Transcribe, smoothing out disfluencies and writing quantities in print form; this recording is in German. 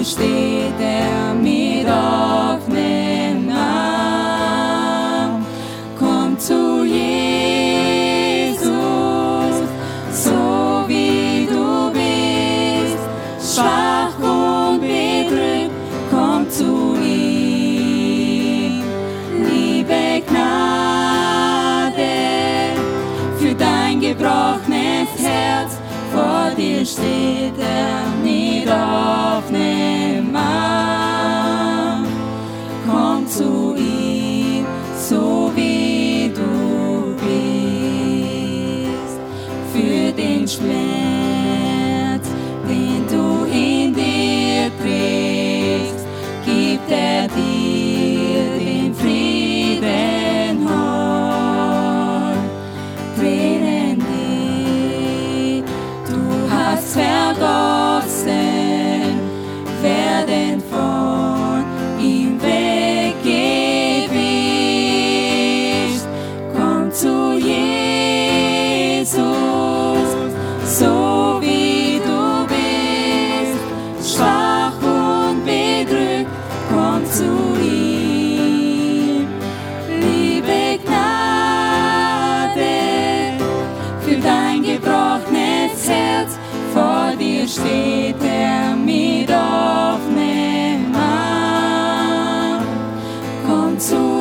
steht er mit offenem Arm. Komm zu Jesus, so wie du bist, schwach und bedrückt, komm zu ihm. Liebe Gnade für dein gebrochenes Herz, vor dir steht er mit offenem Arm. Komm zu ihm, so wie du bist. Für den Schmerz, den du in dir trägst, gibt er dir den Frieden heut. Tränen, die du hast vergossen, werden von ihm weggewischt. Komm zu Jesus, so wie du bist, schwach und bedrückt, komm zu ihm. Liebe Gnade für dein gebrochenes Herz, vor dir steht er mit offenem Arm. Komm zu